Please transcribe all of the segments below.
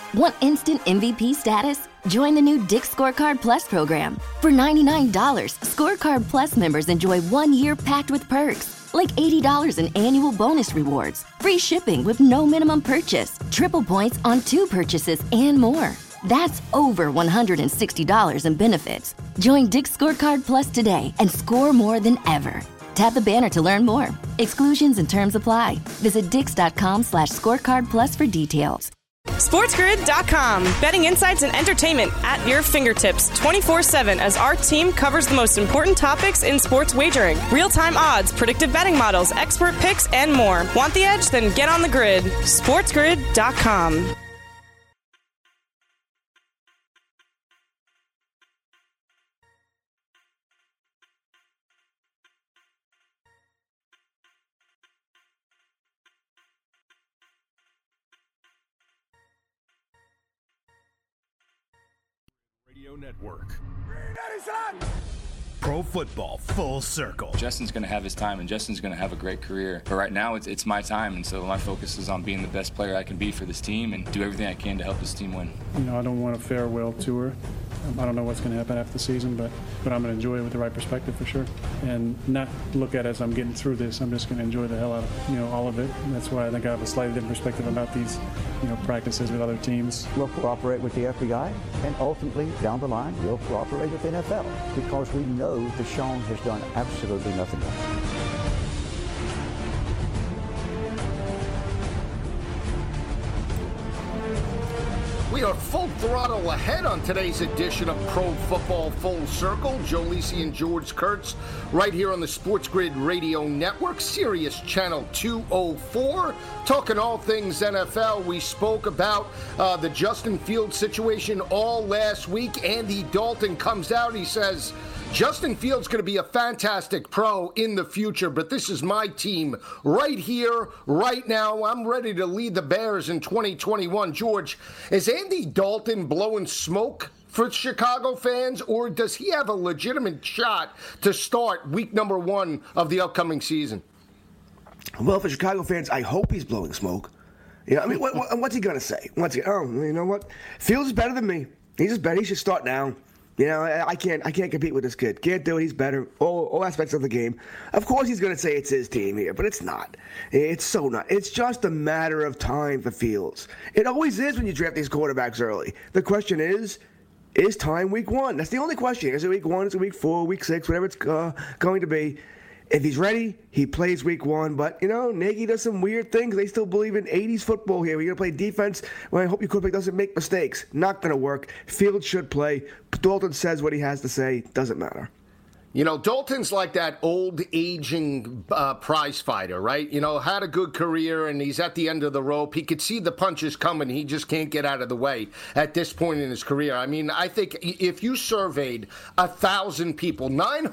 Want instant MVP status? Join the new Dick's Scorecard Plus program. For $99, Scorecard Plus members enjoy 1 year packed with perks, like $80 in annual bonus rewards, free shipping with no minimum purchase, triple points on 2 purchases, and more. That's over $160 in benefits. Join Dick's Scorecard Plus today and score more than ever. Tap the banner to learn more. Exclusions and terms apply. Visit dix.com/scorecardplus for details. SportsGrid.com. Betting insights and entertainment at your fingertips 24/7 as our team covers the most important topics in sports wagering. Real-time odds, predictive betting models, expert picks, and more. Want the edge? Then get on the grid. SportsGrid.com. Network. Pro Football Full Circle. Justin's going to have his time, and Justin's going to have a great career. But right now, it's my time, and so my focus is on being the best player I can be for this team and do everything I can to help this team win. I don't want a farewell tour. I don't know what's going to happen after the season, but I'm going to enjoy it with the right perspective for sure, and not look at it as I'm getting through this. I'm just going to enjoy the hell out of all of it. And that's why I think I have a slightly different perspective about these practices with other teams. We'll cooperate with the FBI, and ultimately down the line we'll cooperate with the NFL, because we know Deshaun has done absolutely nothing wrong. We are full throttle ahead on today's edition of Pro Football Full Circle. Joe Lisi and George Kurtz right here on the Sports Grid Radio Network, Sirius Channel 204. Talking all things NFL. We spoke about the Justin Fields situation all last week. Andy Dalton comes out. He says, Justin Fields going to be a fantastic pro in the future, but this is my team right here, right now. I'm ready to lead the Bears in 2021. George, is Andy Dalton blowing smoke for Chicago fans, or does he have a legitimate shot to start week number 1 of the upcoming season? Well, for Chicago fans, I hope he's blowing smoke. What's he going to say? You know what? Fields is better than me. He's just better. He should start now. I can't compete with this kid. Can't do it. He's better. All aspects of the game. Of course he's going to say it's his team here, but it's not. It's so not. It's just a matter of time for Fields. It always is when you draft these quarterbacks early. The question is time week 1? That's the only question. Is it week 1? Is it week 4, week 6, whatever it's going to be? If he's ready, he plays week 1. But, Nagy does some weird things. They still believe in 80s football here. We're going to play defense. Well, I hope your quarterback doesn't make mistakes. Not going to work. Fields should play. Dalton says what he has to say. Doesn't matter. Dalton's like that old aging prize fighter, right? Had a good career and he's at the end of the rope. He could see the punches coming. He just can't get out of the way at this point in his career. I think if you surveyed 1,000 people,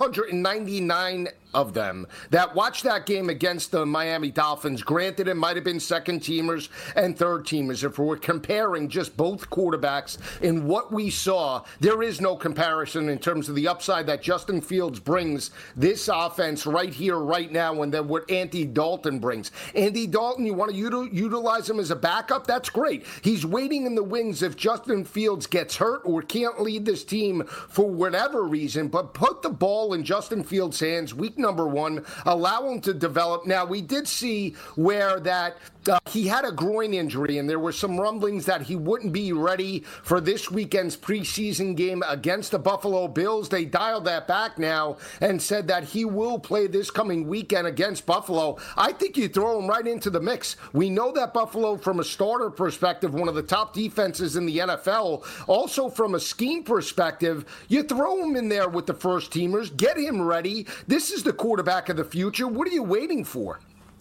999 of them that watched that game against the Miami Dolphins, granted it might have been second-teamers and third-teamers. If we're comparing just both quarterbacks in what we saw, there is no comparison in terms of the upside that Justin Fields brings this offense right here, right now, and then what Andy Dalton brings. Andy Dalton, you want to utilize him as a backup? That's great. He's waiting in the wings if Justin Fields gets hurt or can't lead this team for whatever reason, but put the ball in Justin Fields' hands week number 1, allow him to develop. Now, we did see where that he had a groin injury, and there were some rumblings that he wouldn't be ready for this weekend's preseason game against the Buffalo Bills. They dialed that back now and said that he will play this coming weekend against Buffalo. I think you throw him right into the mix. We know that Buffalo, from a starter perspective, one of the top defenses in the NFL. Also, from a scheme perspective, you throw him in there with the first teamers, get him ready. This is the quarterback of the future. What are you waiting for?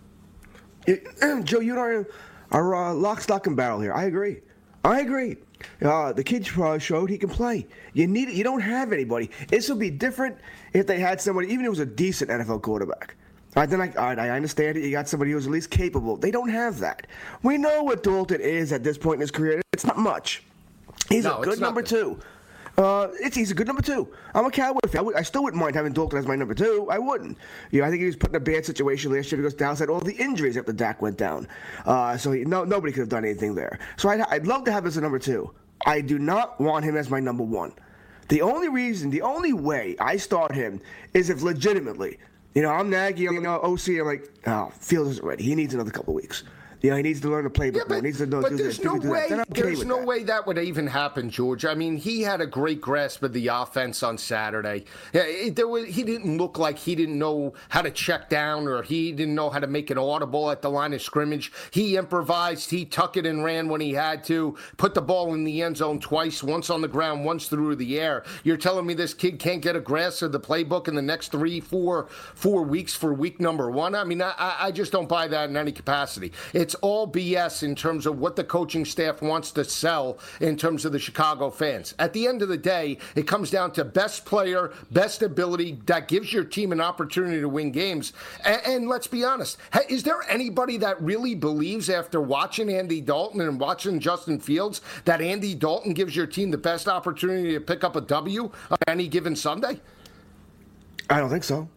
Joe, you and I are lock, stock, and barrel here. I agree. The kid showed he can play. You need it. You don't have anybody. This would be different if they had somebody, even if it was a decent NFL quarterback. I understand it. You got somebody who's at least capable. They don't have that. We know what Dalton is at this point in his career. It's not much. He's a good number 2. He's a good number 2. I'm a Cowboy fan. I still wouldn't mind having Dalton as my number 2. I wouldn't. I think he was put in a bad situation last year because Dallas had all the injuries after Dak went down. Nobody could have done anything there. So I'd love to have him as a number 2. I do not want him as my number 1. The only way I start him is if legitimately, I'm Nagy, I'm OC, I'm like, Fields isn't ready. He needs another couple weeks. He needs to learn the playbook. Yeah, he needs to do there's this. no way. There's no that. way that would even happen, George. I mean, he had a great grasp of the offense on Saturday. He didn't look like he didn't know how to check down or he didn't know how to make an audible at the line of scrimmage. He improvised. He tucked it and ran when he had to. Put the ball in the end zone twice, once on the ground, once through the air. You're telling me this kid can't get a grasp of the playbook in the next 4 weeks for week number 1? I mean, I just don't buy that in any capacity. It's all BS in terms of what the coaching staff wants to sell in terms of the Chicago fans. At the end of the day, it comes down to best player, best ability that gives your team an opportunity to win games. And let's be honest, is there anybody that really believes after watching Andy Dalton and watching Justin Fields that Andy Dalton gives your team the best opportunity to pick up a W on any given Sunday? I don't think so.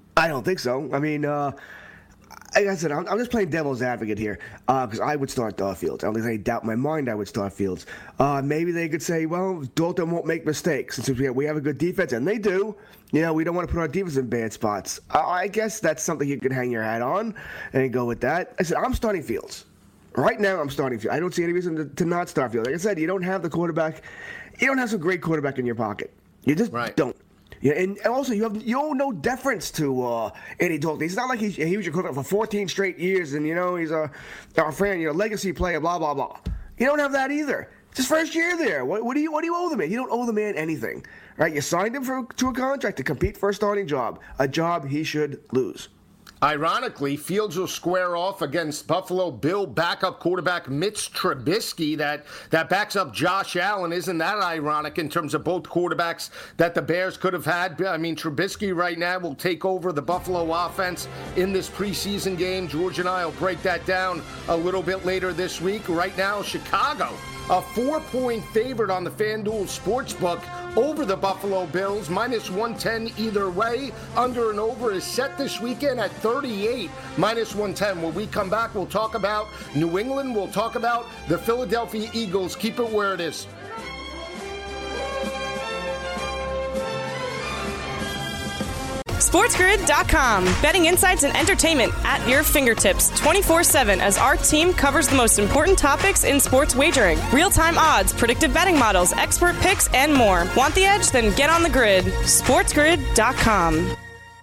I mean, like I said, I'm just playing devil's advocate here because I would start Fields. I don't think there's any doubt in my mind I would start Fields. Maybe they could say, well, Dalton won't make mistakes since we have a good defense, and they do. We don't want to put our defense in bad spots. I guess that's something you can hang your hat on and go with that. I said, I'm starting Fields. Right now, I'm starting Fields. I don't see any reason to not start Fields. Like I said, you don't have the quarterback. You don't have some great quarterback in your pocket. You just don't. Yeah, and also you owe no deference to Andy Dalton. It's not like he was your quarterback for 14 straight years, and he's our friend, legacy player, blah blah blah. You don't have that either. It's his first year there. What do you owe the man? You don't owe the man anything, right? You signed him to a contract to compete for a starting job, a job he should lose. Ironically, Fields will square off against Buffalo Bill backup quarterback Mitch Trubisky that backs up Josh Allen. Isn't that ironic in terms of both quarterbacks that the Bears could have had? I mean, Trubisky right now will take over the Buffalo offense in this preseason game. George and I will break that down a little bit later this week. Right now, Chicago, a 4-point favorite on the FanDuel Sportsbook over the Buffalo Bills, -110 either way. Under and over is set this weekend at 38, -110. When we come back, we'll talk about New England. We'll talk about the Philadelphia Eagles. Keep it where it is. SportsGrid.com. Betting insights and entertainment at your fingertips 24/7 as our team covers the most important topics in sports wagering. Real-time odds, predictive betting models, expert picks, and more. Want the edge? Then get on the grid. SportsGrid.com.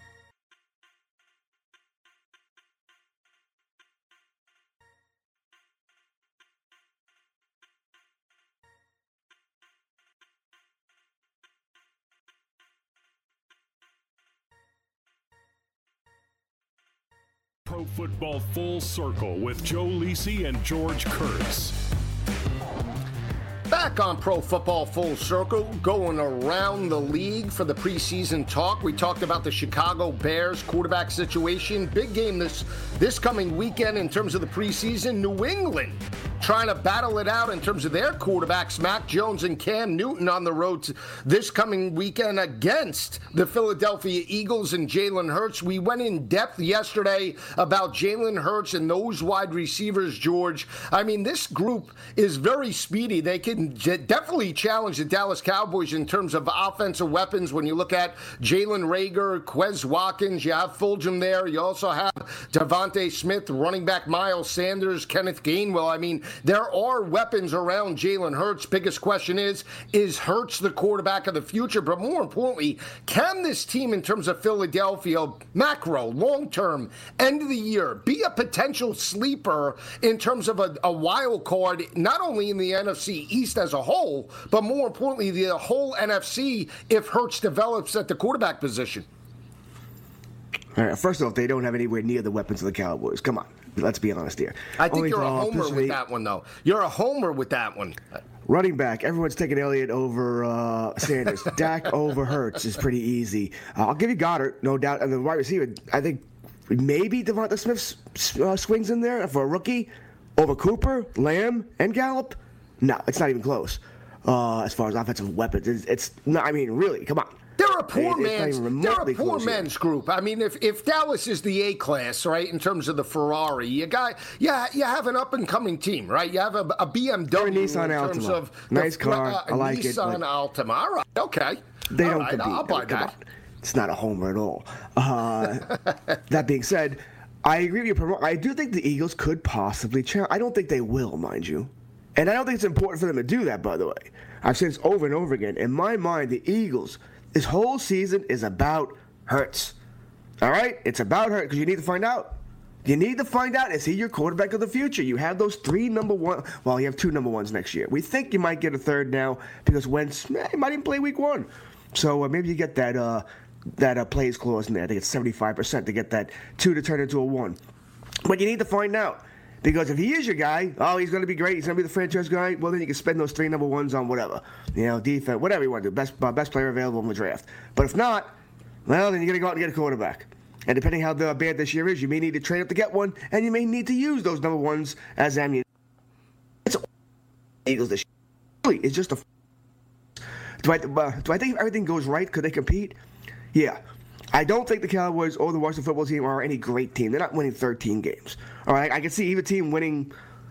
Pro Football Full Circle with Joe Lisi and George Kurtz. Back on Pro Football Full Circle, going around the league for the preseason talk. We talked about the Chicago Bears quarterback situation. Big game this coming weekend in terms of the preseason. New England trying to battle it out in terms of their quarterbacks, Mac Jones and Cam Newton, on the road this coming weekend against the Philadelphia Eagles and Jalen Hurts. We went in depth yesterday about Jalen Hurts and those wide receivers, George. I mean, this group is very speedy. They can definitely challenge the Dallas Cowboys in terms of offensive weapons. When you look at Jalen Reagor, Quez Watkins, you have Fulgham there. You also have Devontae Smith, running back Miles Sanders, Kenneth Gainwell. I mean, there are weapons around Jalen Hurts. Biggest question is Hurts the quarterback of the future? But more importantly, can this team in terms of Philadelphia, macro, long-term, end of the year, be a potential sleeper in terms of a wild card, not only in the NFC East as a whole, but more importantly, the whole NFC if Hurts develops at the quarterback position? All right, first off, they don't have anywhere near the weapons of the Cowboys. Come on. Let's be honest here. I think you're a homer with that one, though. You're a homer with that one. Running back, everyone's taking Elliott over Sanders. Dak over Hurts is pretty easy. I'll give you Goddard, no doubt. And the wide receiver, I think maybe Devonta Smith swings in there for a rookie over Cooper, Lamb, and Gallup. No, it's not even close. as far as offensive weapons. It's not. I mean, really, come on. They're a poor man's group. I mean, if Dallas is the A class, right, in terms of the Ferrari, you have an up and coming team, right? You have a BMW Nissan in terms Altima. of Nice car. I like it. Nissan Altima. All right, okay. They all don't right, compete. I'll buy that. It's not a homer at all. That being said, I agree with you. I do think the Eagles could possibly challenge. I don't think they will, mind you. And I don't think it's important for them to do that, by the way. I've said this over and over again. In my mind, the Eagles, this whole season is about Hurts. All right? It's about Hurts because you need to find out. You need to find out, is he your quarterback of the future? You have those 3 number one. Well, you have 2 number ones next year. We think you might get a third now because Wentz he might even play week 1. So maybe you get that plays clause in there. I think it's 75% to get that 2 to turn into a 1. But you need to find out. Because if he is your guy, he's going to be great. He's going to be the franchise guy. Well, then you can spend those 3 number ones on whatever, defense, whatever you want to do. Best player available in the draft. But if not, well, then you're going to go out and get a quarterback. And depending how bad this year is, you may need to trade up to get one, and you may need to use those number ones as ammunition. It's Eagles this year. It's just a. Do I think if everything goes right, could they compete? Yeah. I don't think the Cowboys or the Washington football team are any great team. They're not winning 13 games. All right, I can see either team winning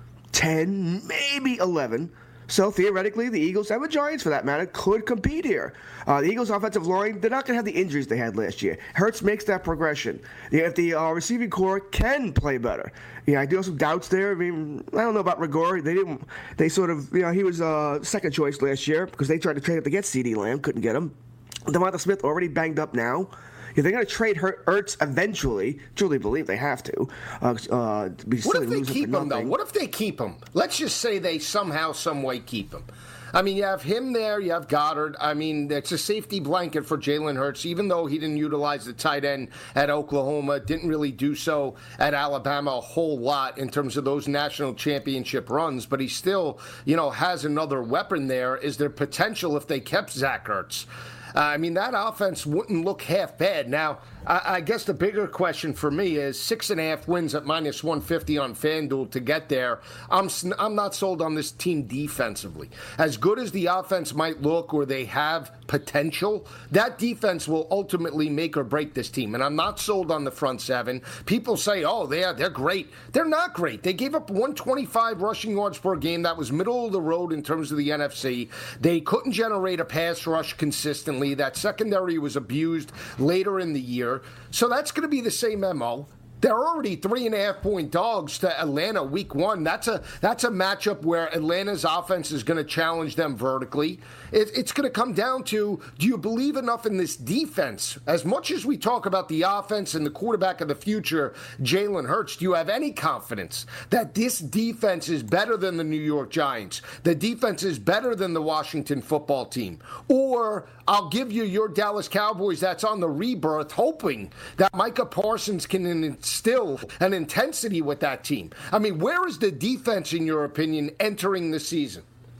10, maybe 11. So theoretically, the Eagles and the Giants, for that matter, could compete here. The Eagles' offensive line, they're not going to have the injuries they had last year. Hurts makes that progression. If the receiving core can play better. I do have some doubts there. I mean, I don't know about Rigor. They sort of, he was second choice last year because they tried to trade up to get CeeDee Lamb, couldn't get him. Devonta Smith already banged up now. If they're going to trade Hurts eventually, truly believe they have to. What if they keep him, though? What if they keep him? Let's just say they somehow, some way keep him. I mean, you have him there, you have Goddard. I mean, it's a safety blanket for Jalen Hurts, even though he didn't utilize the tight end at Oklahoma, didn't really do so at Alabama a whole lot in terms of those national championship runs, but he still, has another weapon there. Is there potential if they kept Zach Ertz? I mean, that offense wouldn't look half bad. Now, I guess the bigger question for me is 6.5 wins at minus 150 on FanDuel to get there. I'm not sold on this team defensively. As good as the offense might look or they have potential, that defense will ultimately make or break this team. And I'm not sold on the front seven. People say, they're great. They're not great. They gave up 125 rushing yards per game. That was middle of the road in terms of the NFC. They couldn't generate a pass rush consistently. That secondary was abused later in the year. So that's going to be the same MO. They're already 3.5-point dogs to Atlanta week 1. That's a matchup where Atlanta's offense is going to challenge them vertically. It's going to come down to, do you believe enough in this defense? As much as we talk about the offense and the quarterback of the future, Jalen Hurts, do you have any confidence that this defense is better than the New York Giants? The defense is better than the Washington football team? Or I'll give you your Dallas Cowboys that's on the rebirth, hoping that Micah Parsons can instill an intensity with that team. I mean, where is the defense, in your opinion, entering the season?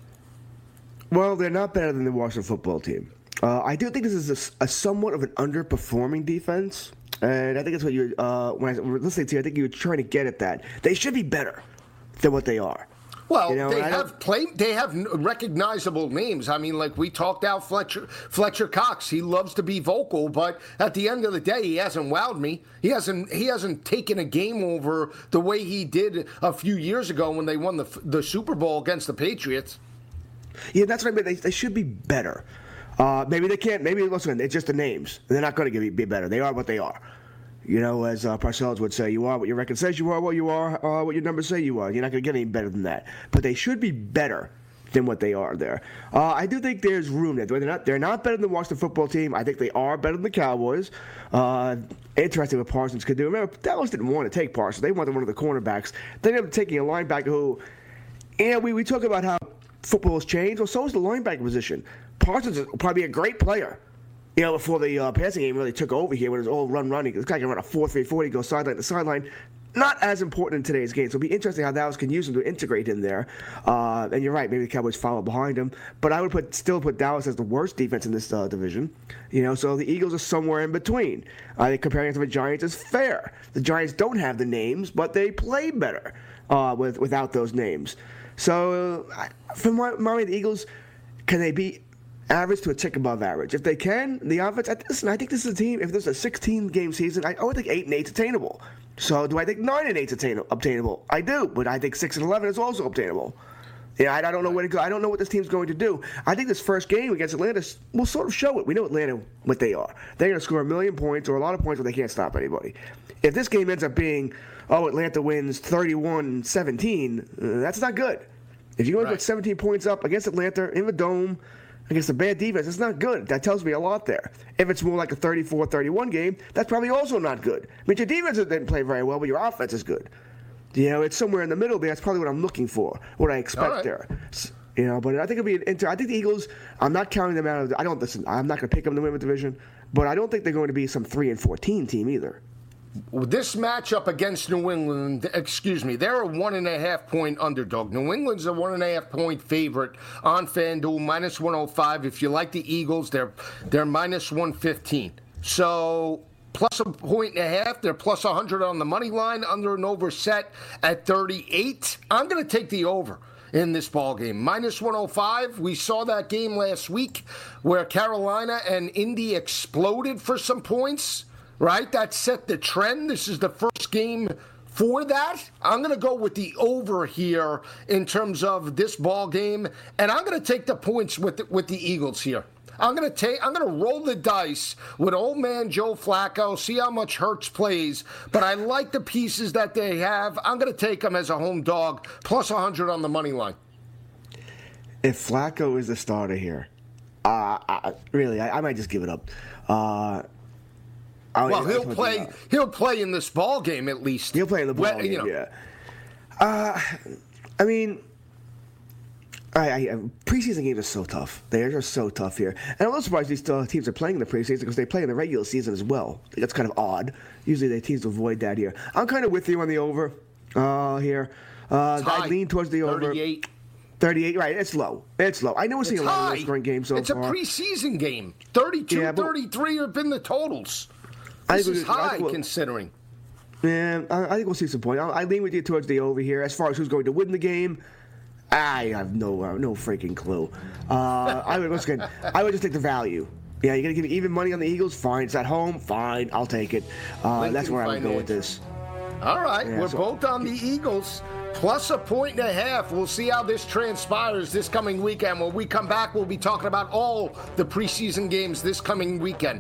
Well, they're not better than the Washington football team. I do think this is a somewhat of an underperforming defense, and I think that's what you're. When I was listening to you, I think you were trying to get at that. They should be better than what they are. Well, they have recognizable names. I mean, like we talked out Fletcher Cox. He loves to be vocal, but at the end of the day, he hasn't wowed me. He hasn't taken a game over the way he did a few years ago when they won the Super Bowl against the Patriots. Yeah, that's what I mean. They should be better. Maybe they can't. Maybe, listen, it's just the names. They're not going to be better. They are what they are. As Parcells would say, you are what your record says you are, what you are, what your numbers say you are. You're not going to get any better than that. But they should be better than what they are there. I do think there's room there. They're not better than the Washington football team. I think they are better than the Cowboys. Interesting what Parsons could do. Remember, Dallas didn't want to take Parsons. They wanted one of the cornerbacks. They ended up taking a linebacker who, we talk about how football has changed. Well, so has the linebacker position. Parsons is probably a great player. Before the passing game really took over here when it was all running. This guy can run a 4.340, go sideline to sideline. Not as important in today's game. So it'll be interesting how Dallas can use him to integrate in there. And you're right, maybe the Cowboys follow behind him. But I would still put Dallas as the worst defense in this division. So the Eagles are somewhere in between. I think comparing it to the Giants is fair. The Giants don't have the names, but they play better without those names. So for my the Eagles, can they be average to a tick above average? If they can, the offense, listen, I think this is a team, if there's a 16-game season, I would think 8 and 8's attainable. So do I think 9 and 8's obtainable? I do, but I think 6 and 11 is also obtainable. Yeah, I don't know where to go. I don't know what this team's going to do. I think this first game against Atlanta will sort of show it. We know Atlanta, what they are. They're going to score 1 million points or a lot of points, but they can't stop anybody. If this game ends up being, Atlanta wins 31-17, that's not good. If you're going to put 17 points up against Atlanta in the Dome, against a bad defense, it's not good. That tells me a lot there. If it's more like a 34-31 game, that's probably also not good. I mean, your defense didn't play very well, but your offense is good. It's somewhere in the middle there. That's probably what I'm looking for, what I expect there. But I think it'll be I think the Eagles, I'm not counting them out of I'm not going to pick them to win the division, but I don't think they're going to be some 3-14 team either. This matchup against New England, they're a 1.5 point underdog. New England's a 1.5 point favorite on FanDuel, minus 105. If you like the Eagles, they're minus 115. So plus 1.5, they're plus 100 on the money line, under and over set at 38. I'm going to take the over in this ball game. Minus 105. We saw that game last week where Carolina and Indy exploded for some points. Right? That set the trend. This is the first game for that. I'm going to go with the over here in terms of this ball game, and I'm going to take the points with the Eagles here. I'm going to roll the dice with old man Joe Flacco, see how much Hurts plays, but I like the pieces that they have. I'm going to take them as a home dog, plus 100 on the money line. If Flacco is the starter here, I might just give it up. He'll play in this ball game at least. He'll play in the ball game, yeah. Preseason games are so tough. They are just so tough here. And I'm a little surprised these teams are playing in the preseason because they play in the regular season as well. That's kind of odd. Usually the teams avoid that here. I'm kind of with you on the over here. I lean towards the over. 38, right. It's low. I know we're seeing a lot of low-scoring games so far. It's a preseason game. 32, 33 have been the totals. This is high considering. Yeah, I think we'll see some point. I lean with you towards the over here. As far as who's going to win the game, I have no freaking clue. I would just take the value. Yeah, you're going to give me even money on the Eagles? Fine. It's at home? Fine. I'll take it. That's where I would go with this. All right. We're both on the Eagles. Plus 1.5. We'll see how this transpires this coming weekend. When we come back, we'll be talking about all the preseason games this coming weekend.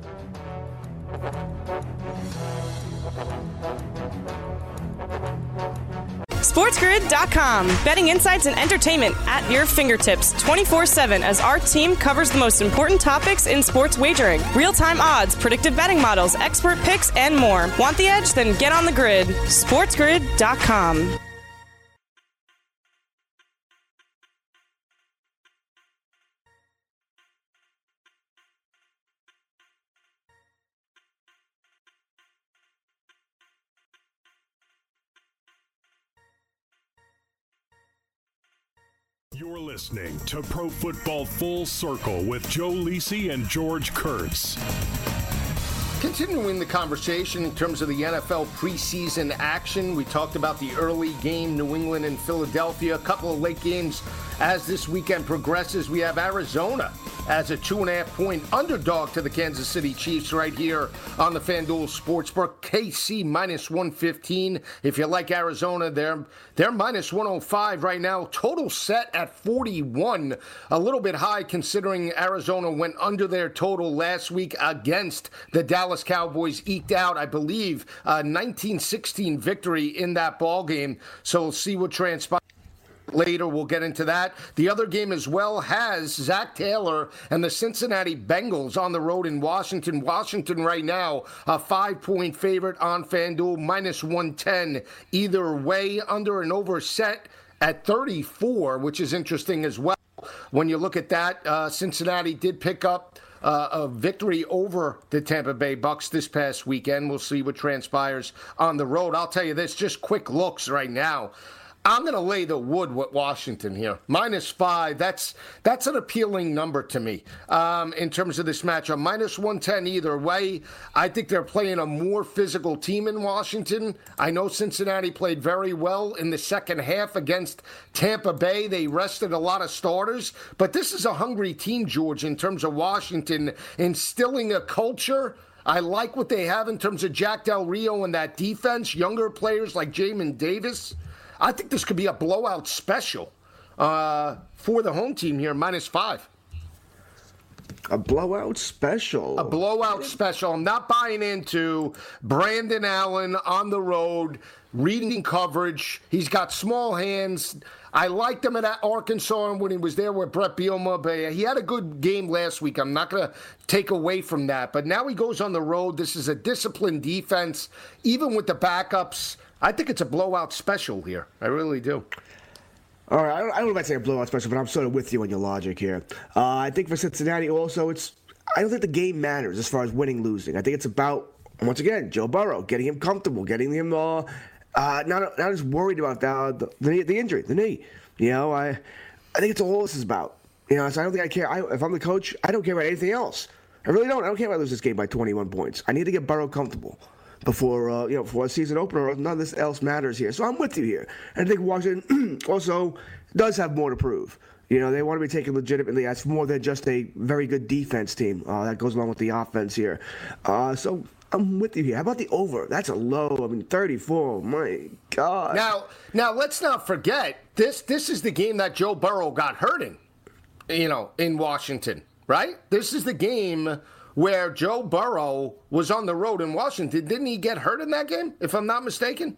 SportsGrid.com. Betting insights and entertainment at your fingertips 24/7 as our team covers the most important topics in sports wagering. Real-time odds, predictive betting models, expert picks, and more. Want the edge? Then get on the grid. SportsGrid.com. You're listening to Pro Football Full Circle with Joe Lisi and George Kurtz. Continuing the conversation in terms of the NFL preseason action, we talked about the early game, New England and Philadelphia, a couple of late games as this weekend progresses. We have Arizona as a 2.5-point underdog to the Kansas City Chiefs right here on the FanDuel Sportsbook. KC minus 115. If you like Arizona, they're minus 105 right now. Total set at 41. A little bit high considering Arizona went under their total last week against the Dallas Cowboys. Eked out, I believe, a 19-16 victory in that ball game. So we'll see what transpires. Later, we'll get into that. The other game as well has Zach Taylor and the Cincinnati Bengals on the road in Washington. Washington right now, a 5-point favorite on FanDuel, minus 110. Either way, under and over set at 34, which is interesting as well. When you look at that, Cincinnati did pick up a victory over the Tampa Bay Bucks this past weekend. We'll see what transpires on the road. I'll tell you this, just quick looks right now. I'm going to lay the wood with Washington here. -5. That's an appealing number to me in terms of this matchup. -110 either way. I think they're playing a more physical team in Washington. I know Cincinnati played very well in the second half against Tampa Bay. They rested a lot of starters. But this is a hungry team, George, in terms of Washington instilling a culture. I like what they have in terms of Jack Del Rio and that defense, younger players like Jamin Davis. I think this could be a blowout special for the home team here, -5. A blowout special? A blowout special. I'm not buying into Brandon Allen on the road, reading coverage. He's got small hands. I liked him at Arkansas when he was there with Brett Bielema, but he had a good game last week. I'm not going to take away from that. But now he goes on the road. This is a disciplined defense, even with the backups. I think it's a blowout special here. I really do. All right, I don't know if I'd say a blowout special, but I'm sort of with you on your logic here. I think for Cincinnati also, I don't think the game matters as far as winning, losing. I think it's about, once again, Joe Burrow, getting him comfortable, getting him not as worried about the injury, the knee. You know, I think it's all this is about. You know, so I don't think I care. If I'm the coach, I don't care about anything else. I really don't. I don't care if I lose this game by 21 points. I need to get Burrow comfortable before before a season opener. None of this else matters here. So I'm with you here. And I think Washington also does have more to prove. You know, they want to be taken legitimately as more than just a very good defense team. That goes along with the offense here. So I'm with you here. How about the over? That's a low. 34. My God. Now let's not forget this is the game that Joe Burrow got hurt in Washington, right? This is the game where Joe Burrow was on the road in Washington. Didn't he get hurt in that game, if I'm not mistaken?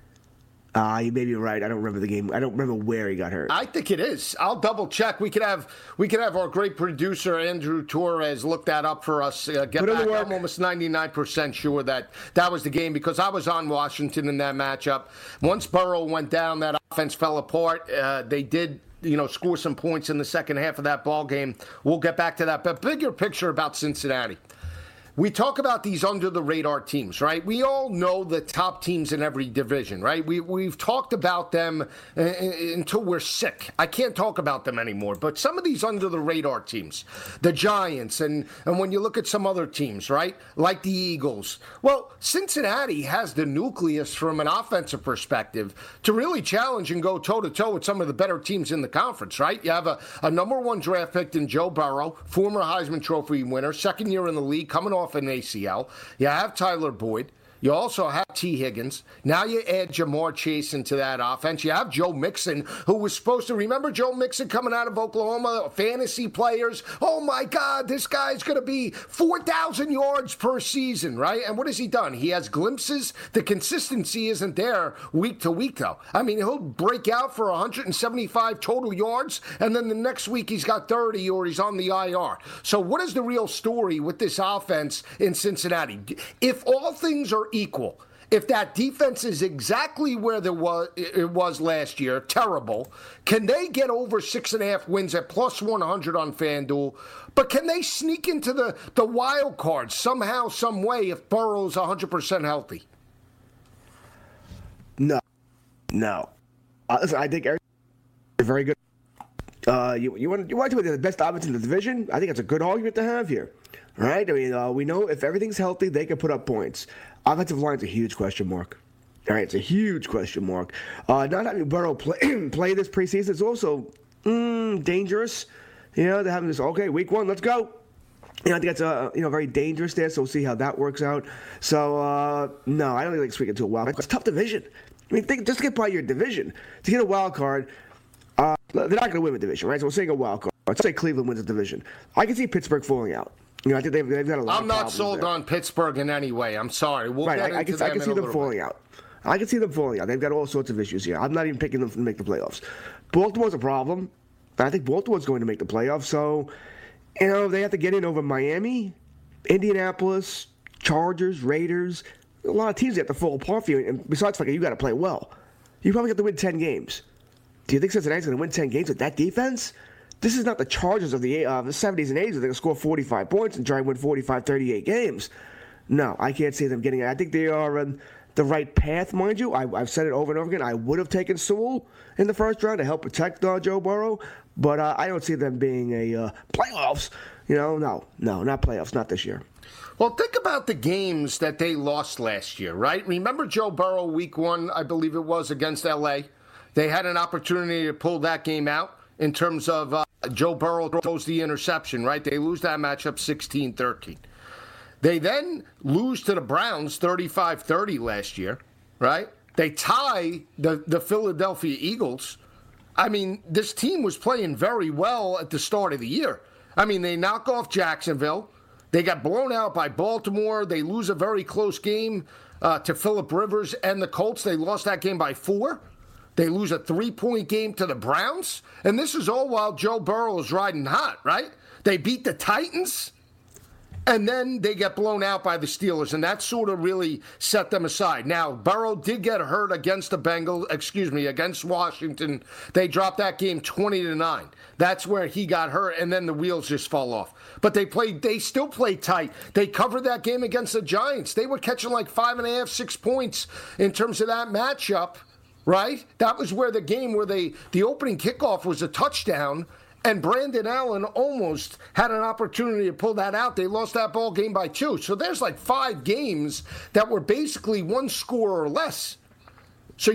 You may be right. I don't remember the game. I don't remember where he got hurt. I think it is. I'll double check. We could have our great producer Andrew Torres look that up for us. Get back. I'm almost 99% sure that was the game because I was on Washington in that matchup. Once Burrow went down, that offense fell apart. They did score some points in the second half of that ball game. We'll get back to that. But bigger picture about Cincinnati. We talk about these under-the-radar teams, right? We all know the top teams in every division, right? We've talked about them until we're sick. I can't talk about them anymore. But some of these under-the-radar teams, the Giants, and when you look at some other teams, right, like the Eagles, well, Cincinnati has the nucleus from an offensive perspective to really challenge and go toe-to-toe with some of the better teams in the conference, right? You have a number one draft pick in Joe Burrow, former Heisman Trophy winner, second year in the league, coming off an ACL. You have Tyler Boyd. You also have T. Higgins. Now you add Jamar Chase into that offense. You have Joe Mixon, who was supposed to, remember Joe Mixon coming out of Oklahoma, fantasy players? Oh my God, this guy's going to be 4,000 yards per season, right? And what has he done? He has glimpses. The consistency isn't there week to week, though. I mean, he'll break out for 175 total yards, and then the next week he's got 30 or he's on the IR. So what is the real story with this offense in Cincinnati? If all things are equal, if that defense is exactly where it was last year, terrible, can they get over 6.5 wins at plus 100 on FanDuel? But can they sneak into the wild card somehow, some way if Burrow's 100% healthy? No. Listen, I think everything's very good. You want to be the best offense in the division? I think it's a good argument to have here. Right? I mean, we know if everything's healthy, they can put up points. Offensive line's a huge question mark. All right, it's a huge question mark. Not having Burrow play this preseason is also dangerous. You know, they're having this, okay, week 1, let's go. I think that's very dangerous there, so we'll see how that works out. So, no, I don't think they can squeak into a wild card. It's a tough division. I mean, just to get by your division, to get a wild card, they're not going to win the division, right? So we're saying a wild card. Let's say Cleveland wins the division. I can see Pittsburgh falling out. I think they've got a lot of problems. I'm not sold on Pittsburgh in any way. I'm sorry. I can see them falling out. I can see them falling out. They've got all sorts of issues here. I'm not even picking them to make the playoffs. Baltimore's a problem. I think Baltimore's going to make the playoffs. So, they have to get in over Miami, Indianapolis, Chargers, Raiders. A lot of teams have to fall apart for you. And besides, you got to play well. You probably have to win 10 games. Do you think Cincinnati's going to win 10 games with that defense? This is not the Chargers of the 70s and 80s where they're going to score 45 points and try and win 45, 38 games. No, I can't see them getting it. I think they are the right path, mind you. I've said it over and over again. I would have taken Sewell in the first round to help protect Joe Burrow, but I don't see them being a playoffs. No, not playoffs, not this year. Well, think about the games that they lost last year, right? Remember Joe Burrow week 1, I believe it was, against L.A.? They had an opportunity to pull that game out in terms of Joe Burrow throws the interception, right? They lose that matchup 16-13. They then lose to the Browns 35-30 last year, right? They tie the Philadelphia Eagles. I mean, this team was playing very well at the start of the year. I mean, they knock off Jacksonville. They got blown out by Baltimore. They lose a very close game to Phillip Rivers and the Colts. They lost that game by 4. They lose a 3-point game to the Browns. And this is all while Joe Burrow is riding hot, right? They beat the Titans. And then they get blown out by the Steelers, and that sort of really set them aside. Now, Burrow did get hurt against against Washington. They dropped that game 20-9. That's where he got hurt, and then the wheels just fall off. But they still played tight. They covered that game against the Giants. They were catching like 5.5, 6 points in terms of that matchup, right? That was where the game where the opening kickoff was a touchdown. And Brandon Allen almost had an opportunity to pull that out. They lost that ball game by 2. So there's like 5 games that were basically 1 score or less. So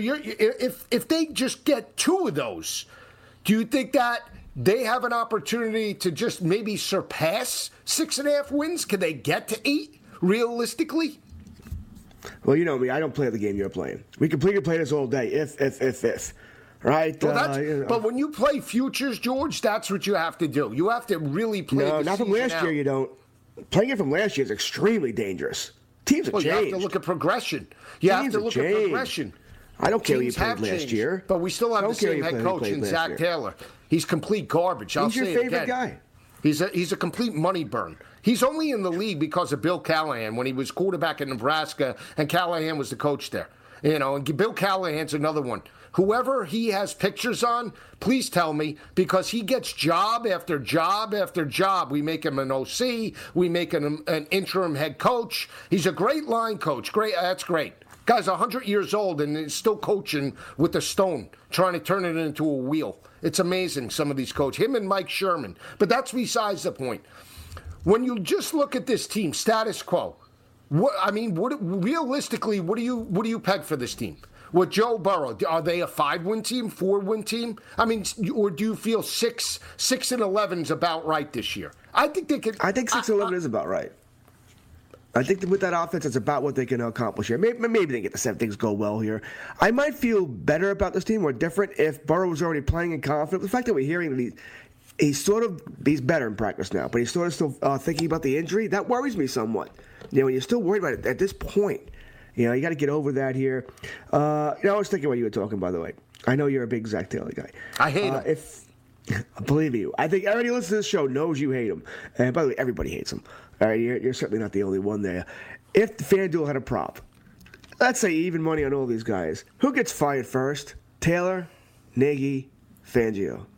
if they just get 2 of those, do you think that they have an opportunity to just maybe surpass 6.5 wins? Can they get to 8 realistically? Well, you know me. I don't play the game you're playing. We can play this all day. If. Right. Well, But when you play futures, George, that's what you have to do. You have to really play the season out. No, not from last year, you don't. Playing it from last year is extremely dangerous. Teams have changed. You have to look at progression. You have to look at progression. I don't care who you played last year. But we still have the same head coach in Zach Taylor. He's complete garbage. He's your favorite guy. He's a complete money burn. He's only in the league because of Bill Callahan when he was quarterback in Nebraska and Callahan was the coach there. You know, and Bill Callahan's another one. Whoever he has pictures on, please tell me, because he gets job after job after job. We make him an OC. We make him an interim head coach. He's a great line coach. Great, that's great. Guy's 100 years old and is still coaching with a stone, trying to turn it into a wheel. It's amazing, some of these coaches. Him and Mike Sherman. But that's besides the point. When you just look at this team, status quo, realistically, what do you peg for this team? With Joe Burrow, are they a 5-win team, 4-win team? I mean, or do you feel 6-11 is about right this year? I think they could. I think 6-11 is about right. I think that with that offense, it's about what they can accomplish here. Maybe they get the 7 things go well here. I might feel better about this team or different if Burrow was already playing in confidence. The fact that we're hearing that he's better in practice now, but he's sort of still thinking about the injury, that worries me somewhat. You know, when you're still worried about it at this point. You know, you got to get over that here. I was thinking what you were talking, by the way. I know you're a big Zach Taylor guy. I hate him. Believe you. I think everybody listening to this show knows you hate him. And by the way, everybody hates him. All right, you're certainly not the only one there. If FanDuel had a prop, let's say even money on all these guys, who gets fired first? Taylor, Nagy, Fangio?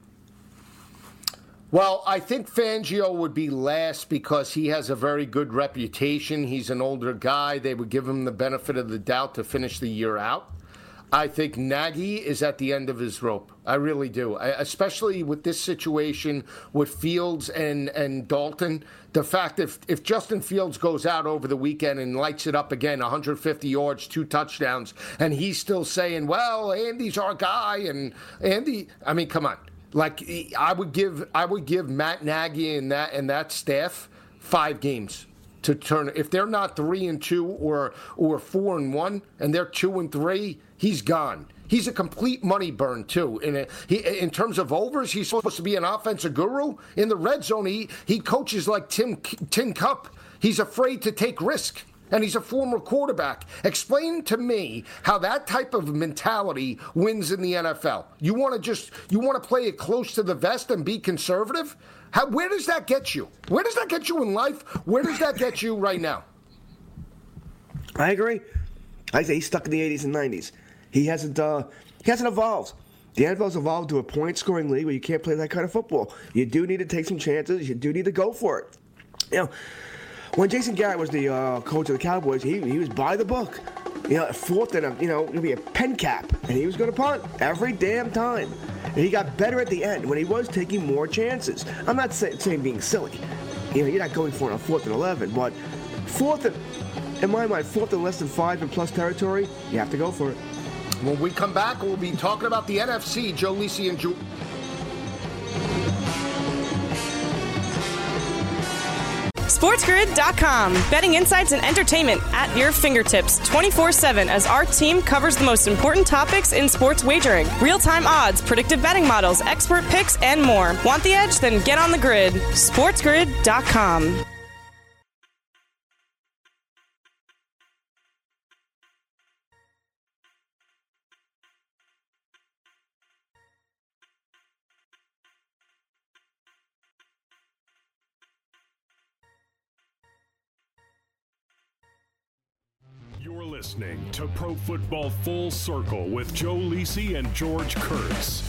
Well, I think Fangio would be last because he has a very good reputation. He's an older guy. They would give him the benefit of the doubt to finish the year out. I think Nagy is at the end of his rope. I really do. Especially with this situation with Fields and Dalton. The fact if Justin Fields goes out over the weekend and lights it up again, 150 yards, 2 touchdowns, and he's still saying, well, Andy's our guy, and Andy, I mean, come on. Like I would give Matt Nagy and that staff 5 games to turn. If they're not 3-2 or 4-1 and they're 2-3, he's gone. He's a complete money burn too. In terms of overs, he's supposed to be an offensive guru. In the red zone, he coaches like Tin Cup. He's afraid to take risk. And he's a former quarterback. Explain to me how that type of mentality wins in the NFL. You want to play it close to the vest and be conservative? Where does that get you? Where does that get you in life? Where does that get you right now? I agree. I say he's stuck in the 80s and 90s. He hasn't evolved. The NFL's evolved to a point-scoring league where you can't play that kind of football. You do need to take some chances. You do need to go for it. You know, when Jason Garrett was the coach of the Cowboys, he was by the book. Fourth and going to be a pen cap, and he was going to punt every damn time. And he got better at the end when he was taking more chances. I'm not saying being silly. You're not going for it on 4th and 11, but in my mind, 4th and less than 5 in plus territory, you have to go for it. When we come back, we'll be talking about the NFC. Joe Lisi and Drew. SportsGrid.com. Betting insights and entertainment at your fingertips 24/7 as our team covers the most important topics in sports wagering. Real-time odds, predictive betting models, expert picks, and more. Want the edge? Then get on the grid. SportsGrid.com. You're listening to Pro Football Full Circle with Joe Lisi and George Kurtz.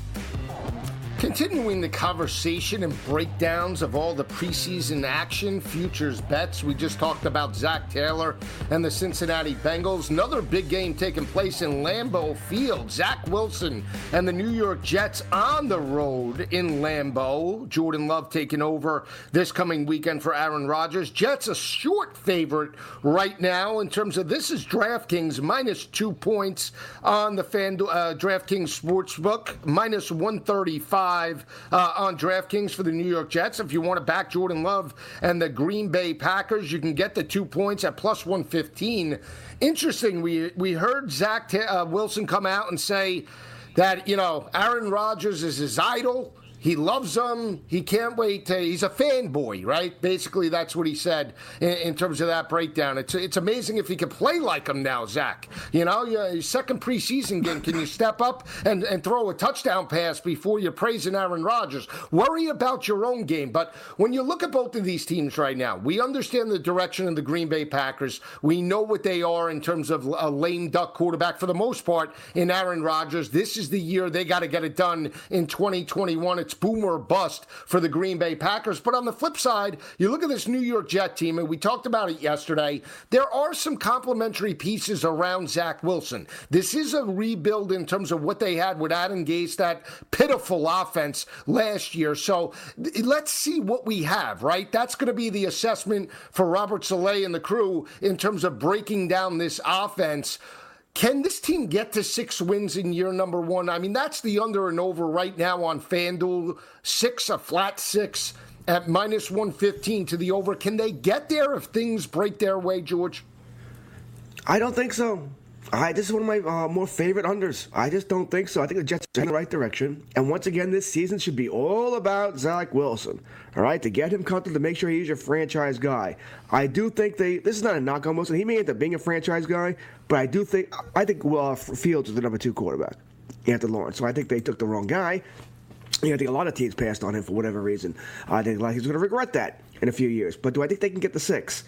Continuing the conversation and breakdowns of all the preseason action, futures bets. We just talked about Zach Taylor and the Cincinnati Bengals. Another big game taking place in Lambeau Field. Zach Wilson and the New York Jets on the road in Lambeau. Jordan Love taking over this coming weekend for Aaron Rodgers. Jets a short favorite right now in terms of this is DraftKings minus 2 points on the DraftKings Sportsbook, minus 135. On DraftKings for the New York Jets. If you want to back Jordan Love and the Green Bay Packers, you can get the 2 points at plus 115. Interesting, we heard Zach Wilson come out and say that, Aaron Rodgers is his idol. He loves him. He can't wait he's a fanboy, right? Basically, that's what he said in terms of that breakdown. It's amazing if he can play like him now, Zach. Your second preseason game, can you step up and throw a touchdown pass before you're praising Aaron Rodgers? Worry about your own game. But when you look at both of these teams right now, we understand the direction of the Green Bay Packers. We know what they are in terms of a lame duck quarterback for the most part in Aaron Rodgers. This is the year they got to get it done in 2021. It's boom or bust for the Green Bay Packers. But on the flip side, you look at this New York Jet team, and we talked about it yesterday. There are some complementary pieces around Zach Wilson. This is a rebuild in terms of what they had with Adam Gase, that pitiful offense last year. So let's see what we have, right? That's going to be the assessment for Robert Saleh and the crew in terms of breaking down this offense. Can this team get to 6 wins in year number one? I mean, that's the under and over right now on FanDuel. A flat 6 at minus 115 to the over. Can they get there if things break their way, George? I don't think so. This is one of my more favorite unders. I just don't think so. I think the Jets are in the right direction. And once again, this season should be all about Zach Wilson. All right, to get him comfortable, to make sure he's your franchise guy. I do think this is not a knock on Wilson. He may end up being a franchise guy, but I think Fields is the number 2 quarterback after Lawrence. So I think they took the wrong guy. I think a lot of teams passed on him for whatever reason. I think he's going to regret that in a few years. But do I think they can get the 6?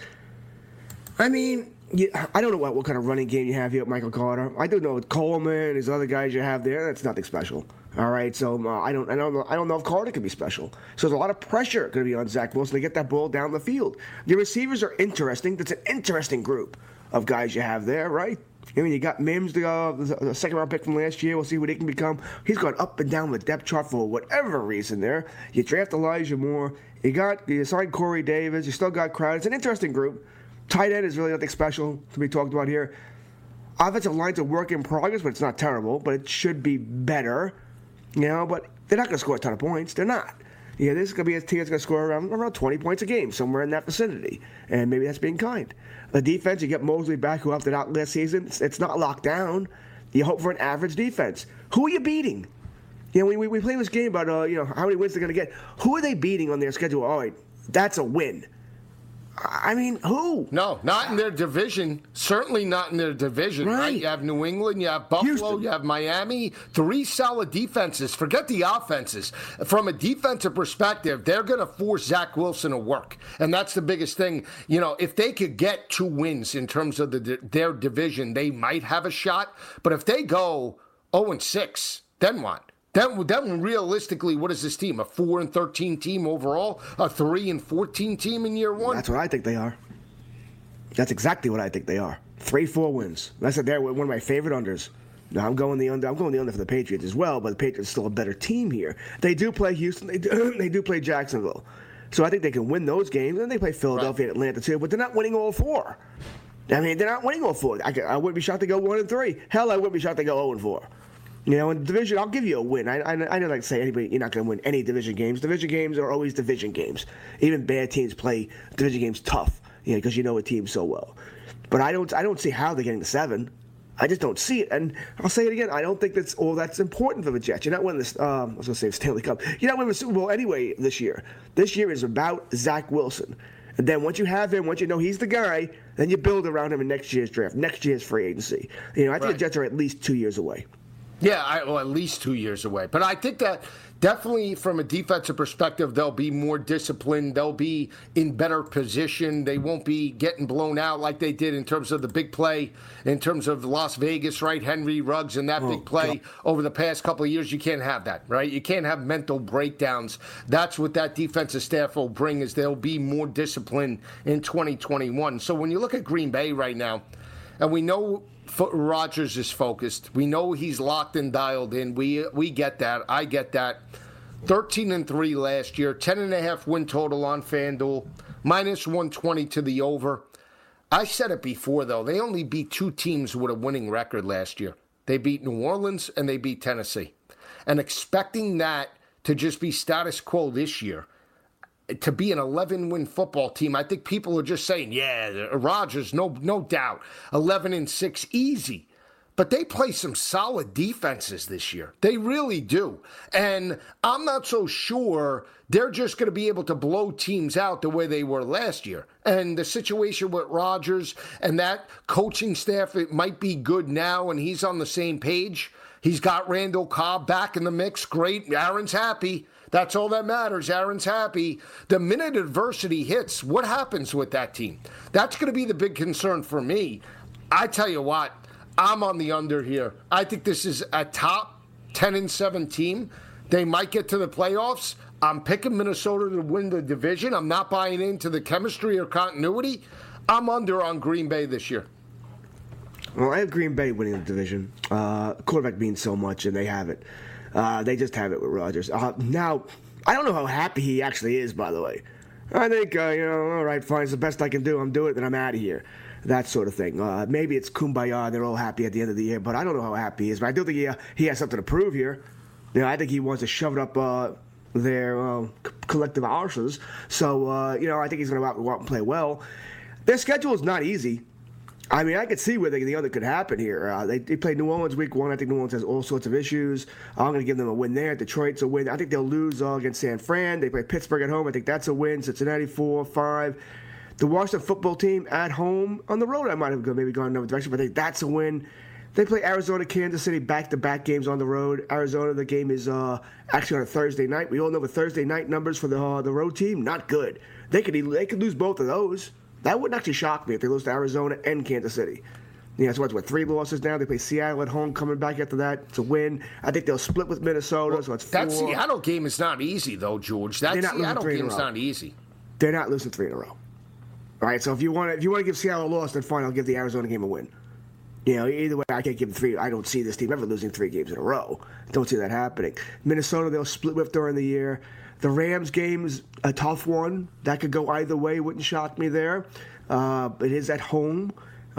I mean, I don't know what kind of running game you have here with Michael Carter. I do know with Coleman and these other guys you have there. That's nothing special. All right, so I don't know if Carter can be special. So there's a lot of pressure going to be on Zach Wilson to get that ball down the field. Your receivers are interesting. That's an interesting group of guys you have there, right? I mean, you got Mims, the second-round pick from last year. We'll see what he can become. He's gone up and down the depth chart for whatever reason there. You draft Elijah Moore. You signed Corey Davis. You still got Crowder. It's an interesting group. Tight end is really nothing special to be talked about here. Offensive line's a work in progress, but it's not terrible. But it should be better, But they're not going to score a ton of points. They're not. This is going to be a team that's going to score around 20 points a game, somewhere in that vicinity. And maybe that's being kind. The defense, you get Mosley back, who opted out last season. It's not locked down. You hope for an average defense. Who are you beating? We play this game about how many wins they're going to get. Who are they beating on their schedule? All right, that's a win. I mean, who? No, not in their division. Certainly not in their division, right? You have New England, you have Buffalo, Houston. You have Miami. 3 solid defenses. Forget the offenses. From a defensive perspective, they're going to force Zach Wilson to work. And that's the biggest thing. If they could get 2 wins in terms of their division, they might have a shot. But if they go 0-6, then what? Then realistically, what is this team? A 4-13 team overall? A 3-14 team in year one? That's what I think they are. That's exactly what I think they are. 3-4 wins. That's they're one of my favorite unders. Now, I'm going the under. I'm going the under for the Patriots as well, but the Patriots are still a better team here. They do play Houston. They do play Jacksonville. So I think they can win those games. And they play Philadelphia and Atlanta too, but they're not winning all 4. I mean, they're not winning all 4. I wouldn't be shocked to go 1-3. Hell, I wouldn't be shocked to go 0-4. You know, in division, I'll give you a win. I don't like to say anybody you're not going to win any division games. Division games are always division games. Even bad teams play division games tough, because you know a team so well. But I don't see how they're getting to 7. I just don't see it. And I'll say it again. I don't think that's all that's important for the Jets. You're not winning this. I was going to say Stanley Cup. You're not winning the Super Bowl anyway this year. This year is about Zach Wilson. And then once you have him, once you know he's the guy, then you build around him in next year's draft, next year's free agency. I think the Jets are at least 2 years away. Yeah, at least 2 years away. But I think that definitely from a defensive perspective, they'll be more disciplined. They'll be in better position. They won't be getting blown out like they did in terms of the big play, in terms of Las Vegas, right? Henry Ruggs and that big play over the past couple of years. You can't have that, right? You can't have mental breakdowns. That's what that defensive staff will bring, is they'll be more disciplined in 2021. So when you look at Green Bay right now, and we know Rodgers is focused. We know he's locked and dialed in. We get that. I get that. 13-3 last year. 10.5 win total on FanDuel. -120 to the over. I said it before, though. They only beat 2 teams with a winning record last year. They beat New Orleans and they beat Tennessee. And expecting that to just be status quo this year, to be an 11-win football team, I think people are just saying, yeah, Rodgers, no doubt, 11-6, easy. But they play some solid defenses this year. They really do. And I'm not so sure they're just going to be able to blow teams out the way they were last year. And the situation with Rodgers and that coaching staff, it might be good now, and he's on the same page. He's got Randall Cobb back in the mix. Great. Aaron's happy. That's all that matters. Aaron's happy. The minute adversity hits, what happens with that team? That's going to be the big concern for me. I tell you what, I'm on the under here. I think this is a top 10-7 team. They might get to the playoffs. I'm picking Minnesota to win the division. I'm not buying into the chemistry or continuity. I'm under on Green Bay this year. Well, I have Green Bay winning the division. Quarterback means so much, and they have it. They just have it with Rodgers. Now, I don't know how happy he actually is, by the way. I think, all right, fine, it's the best I can do. I'm doing it, then I'm out of here. That sort of thing. Maybe it's kumbaya. They're all happy at the end of the year, but I don't know how happy he is. But I do think he has something to prove here. I think he wants to shove it up their collective arses. So, I think he's going to go out and play well. Their schedule is not easy. I mean, I could see where the other could happen here. They play New Orleans week 1. I think New Orleans has all sorts of issues. I'm going to give them a win there. Detroit's a win. I think they'll lose against San Fran. They play Pittsburgh at home. I think that's a win. Cincinnati 4-5. The Washington football team at home. On the road, I might have maybe gone another direction, but I think that's a win. They play Arizona, Kansas City, back-to-back games on the road. Arizona, the game is actually on a Thursday night. We all know the Thursday night numbers for the road team, not good. They could lose both of those. That wouldn't actually shock me if they lose to Arizona and Kansas City. So what, 3 losses now? They play Seattle at home, coming back after that. It's a win. I think they'll split with Minnesota, so it's 4. That Seattle game is not easy, though, George. That Seattle game is not easy. They're not losing 3 in a row. All right, so if you want to give Seattle a loss, then fine, I'll give the Arizona game a win. Either way, I can't give them 3. I don't see this team ever losing 3 games in a row. Don't see that happening. Minnesota, they'll split with during the year. The Rams game's a tough one. That could go either way. Wouldn't shock me there. It is at home.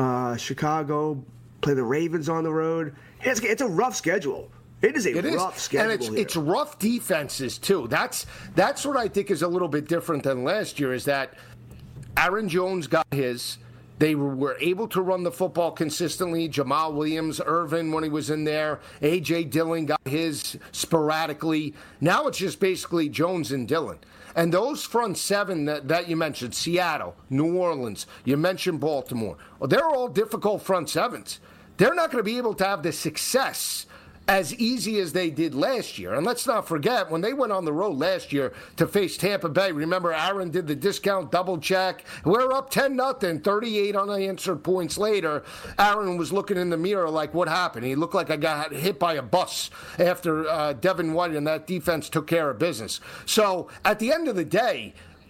Chicago, play the Ravens on the road. It's a rough schedule. It is a rough schedule. And it's rough defenses, too. That's what I think is a little bit different than last year, is that Aaron Jones got his. They were able to run the football consistently. Jamal Williams, Irvin, when he was in there. A.J. Dillon got his sporadically. Now it's just basically Jones and Dillon. And those front 7 that you mentioned, Seattle, New Orleans, you mentioned Baltimore, well, they're all difficult front 7s. They're not going to be able to have the success as easy as they did last year. And let's not forget, when they went on the road last year to face Tampa Bay, remember Aaron did the discount double check. We're up 10-0, 38 unanswered points later. Aaron was looking in the mirror like, what happened? He looked like I got hit by a bus after Devin White and that defense took care of business. So at the end of the day,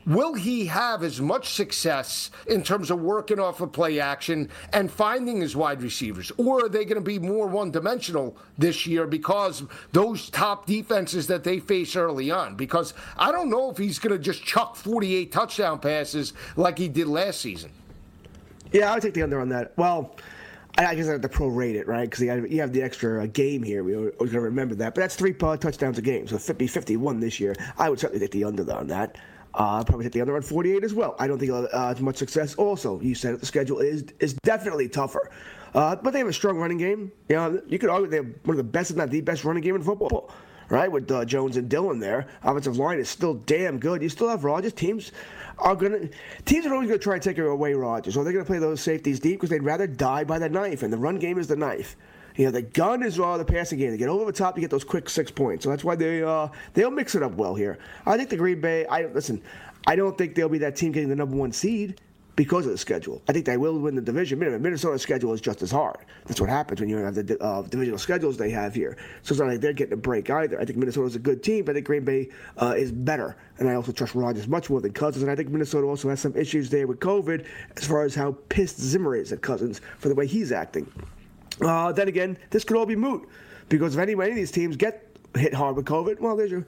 will he have as much success in terms of working off of play action and finding his wide receivers? Or are they going to be more one-dimensional this year because those top defenses that they face early on? Because I don't know if he's going to just chuck 48 touchdown passes like he did last season. Yeah, I would take the under on that. Well, I guess I have to prorate it, right? Because you have the extra game here. We always got to remember that. But that's 3 touchdowns a game, so 50-51 this year. I would certainly take the under on that. I'll probably take the under on 48 as well. I don't think it's much success. Also, you said it, the schedule is definitely tougher. But they have a strong running game. You know, you could argue they have one of the best, if not the best, running game in football. Right, with Jones and Dillon there. Offensive line is still damn good. You still have Rodgers. Teams are always going to try and take away Rodgers, or they're going to play those safeties deep because they'd rather die by the knife, and the run game is the knife. You know, the gun is the passing game. They get over the top, you get those quick 6 points. So that's why they'll mix it up well here. I think the Green Bay. I don't think they'll be that team getting the number 1 seed because of the schedule. I think they will win the division. Minnesota's schedule is just as hard. That's what happens when you have the divisional schedules they have here. So it's not like they're getting a break either. I think Minnesota's a good team, but I think Green Bay is better. And I also trust Rodgers much more than Cousins. And I think Minnesota also has some issues there with COVID as far as how pissed Zimmer is at Cousins for the way he's acting. Then again, this could all be moot because if any of these teams get hit hard with COVID, well, there's your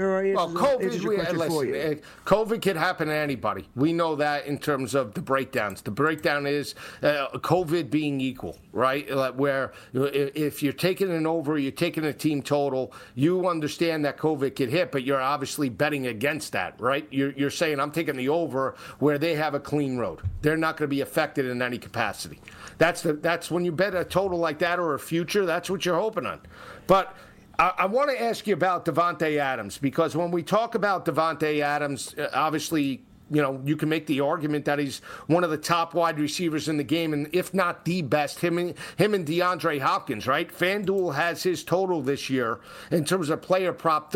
COVID can happen to anybody. We know that in terms of the breakdowns. The breakdown is COVID being equal, right? Where if you're taking an over, you're taking a team total, you understand that COVID could hit, but you're obviously betting against that, right? You're saying I'm taking the over where they have a clean road. They're not going to be affected in any capacity. That's when you bet a total like that or a future, that's what you're hoping on. But I want to ask you about Davante Adams, because when we talk about Davante Adams, obviously, you know, you can make the argument that he's one of the top wide receivers in the game, and if not the best, him and DeAndre Hopkins, right? FanDuel has his total this year in terms of player prop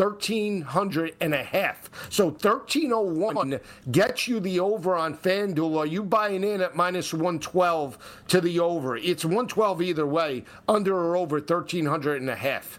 1,300.5. So 1,301 gets you the over on FanDuel. Are you buying in at minus 112 to the over? It's 112 either way, under or over 1,300.5.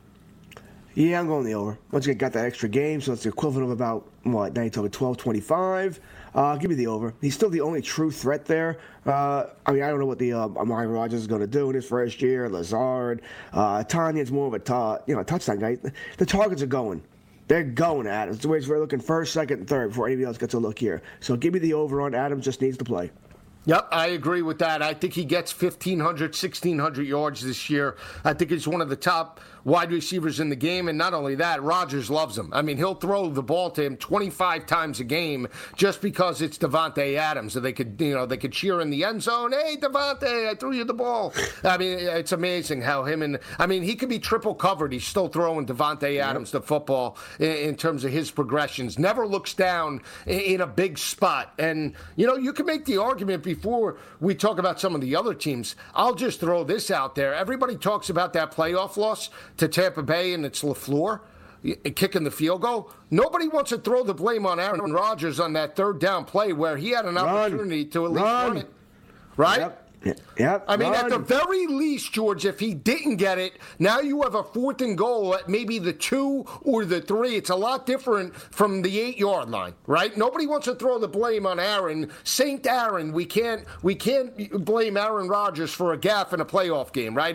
Yeah, I'm going the over. Once you got that extra game, so it's the equivalent of about, now you're talking 12-25. Give me the over. He's still the only true threat there. I don't know what the Amari Rodgers is going to do in his first year. Lazard. Tanyan's more of a touchdown guy. The targets are going. They're going at it. It's the way we're looking first, second, and third before anybody else gets a look here. So give me the over on Adams. Just needs to play. Yep, I agree with that. I think he gets 1,500, 1,600 yards this year. I think he's one of the top wide receivers in the game, and not only that, Rodgers loves him. I mean, he'll throw the ball to him 25 times a game just because it's Davante Adams. So they could cheer in the end zone, "Hey, Davante, I threw you the ball." I mean, it's amazing how he could be triple covered. He's still throwing Davante Adams the football in terms of his progressions. Never looks down in a big spot. And, you can make the argument before we talk about some of the other teams. I'll just throw this out there. Everybody talks about that playoff loss to Tampa Bay, and it's LaFleur kicking the field goal. Nobody wants to throw the blame on Aaron Rodgers on that third down play where he had an opportunity to at least run it. Right? Yep. I mean, at the very least, George, if he didn't get it, now you have a 4th and goal at maybe the 2 or the 3. It's a lot different from the 8-yard line, right? Nobody wants to throw the blame on Aaron. Saint Aaron, we can't blame Aaron Rodgers for a gaffe in a playoff game, right?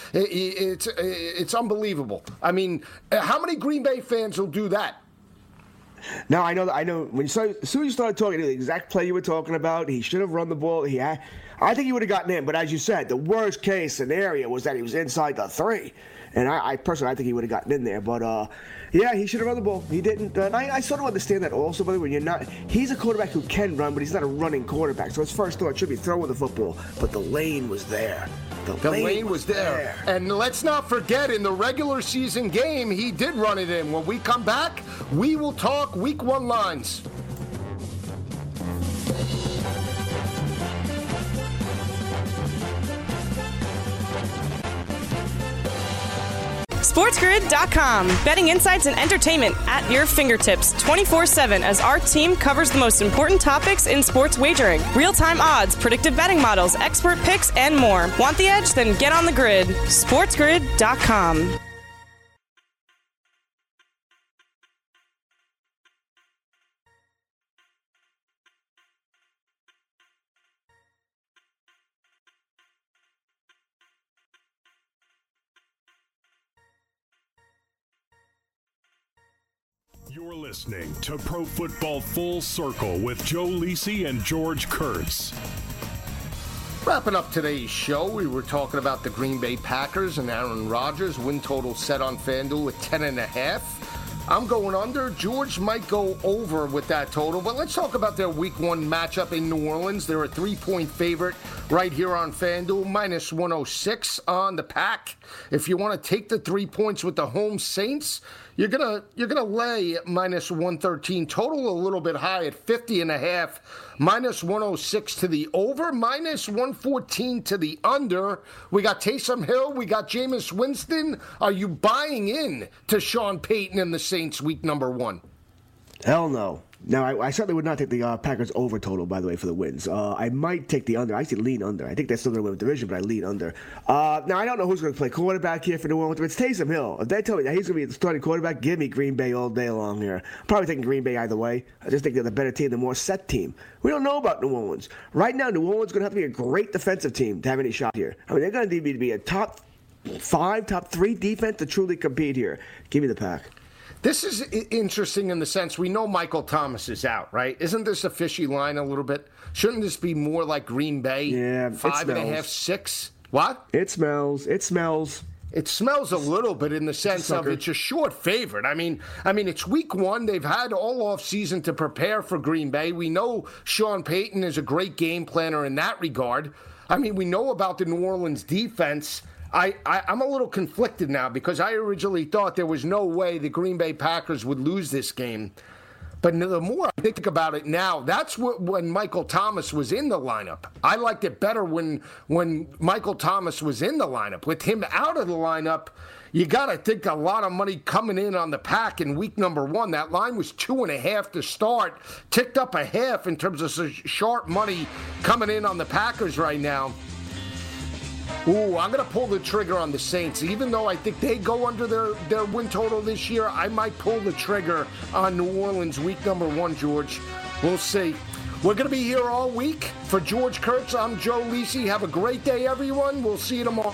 It's unbelievable. I mean, how many Green Bay fans will do that? No, I know. As soon as you started talking, the exact play you were talking about, he should have run the ball. I think he would have gotten in, but as you said, the worst case scenario was that he was inside the 3. And I personally, I think he would have gotten in there. But, he should have run the ball. He didn't. And I sort of understand that also, but when he's a quarterback who can run, but he's not a running quarterback. So his first thought should be throwing the football. But the lane was there. The lane was there. And let's not forget, in the regular season game, he did run it in. When we come back, we will talk Week 1 lines. SportsGrid.com. Betting insights and entertainment at your fingertips 24/7 as our team covers the most important topics in sports wagering. Real-time odds, predictive betting models, expert picks, and more. Want the edge? Then get on the grid. SportsGrid.com. listening to Pro Football Full Circle with Joe Lisi and George Kurtz. Wrapping up today's show, we were talking about the Green Bay Packers and Aaron Rodgers. Win total set on FanDuel at 10.5. I'm going under. George might go over with that total. But let's talk about their Week 1 matchup in New Orleans. They're a 3-point favorite right here on FanDuel, minus 106 on the Pack. If you want to take the 3 points with the home Saints, you're gonna lay minus 113 total, a little bit high at 50.5, minus 106 to the over, minus 114 to the under. We got Taysom Hill, we got Jameis Winston. Are you buying in to Sean Payton and the Saints week number 1? Hell no. Now, I certainly would not take the Packers over total, by the way, for the wins. I might take the under. I actually lean under. I think they're still going to win the division, but I lean under. Now, I don't know who's going to play quarterback here for New Orleans, but it's Taysom Hill. If they tell me that he's going to be the starting quarterback, give me Green Bay all day long here. I'm probably taking Green Bay either way. I just think they're the better team, the more set team. We don't know about New Orleans. Right now, New Orleans is going to have to be a great defensive team to have any shot here. I mean, they're going to need to be a top 5, top 3 defense to truly compete here. Give me the Pack. This is interesting in the sense we know Michael Thomas is out, right? Isn't this a fishy line a little bit? Shouldn't this be more like Green Bay? Yeah, 5.5, 6? What? It smells. It smells. It smells a little bit in the sense of it's a short favorite. I mean, it's week 1. They've had all off season to prepare for Green Bay. We know Sean Payton is a great game planner in that regard. I mean, we know about the New Orleans defense. I'm a little conflicted now because I originally thought there was no way the Green Bay Packers would lose this game. But the more I think about it now, that's when Michael Thomas was in the lineup. I liked it better when Michael Thomas was in the lineup. With him out of the lineup, you got to think a lot of money coming in on the Pack in week number 1. That line was 2.5 to start, ticked up a half in terms of sharp money coming in on the Packers right now. Ooh, I'm going to pull the trigger on the Saints. Even though I think they go under their win total this year, I might pull the trigger on New Orleans week number 1, George. We'll see. We're going to be here all week. For George Kurtz, I'm Joe Lisi. Have a great day, everyone. We'll see you tomorrow.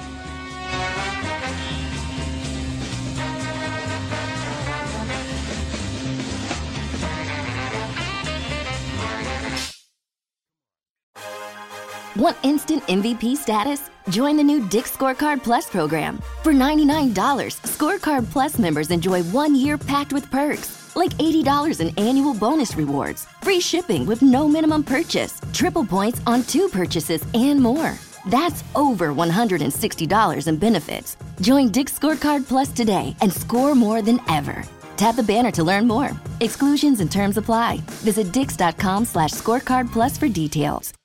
Want instant MVP status? Join the new Dick's Scorecard Plus program. For $99, Scorecard Plus members enjoy 1 year packed with perks, like $80 in annual bonus rewards, free shipping with no minimum purchase, triple points on 2 purchases, and more. That's over $160 in benefits. Join Dick's Scorecard Plus today and score more than ever. Tap the banner to learn more. Exclusions and terms apply. Visit dix.com/scorecardplus for details.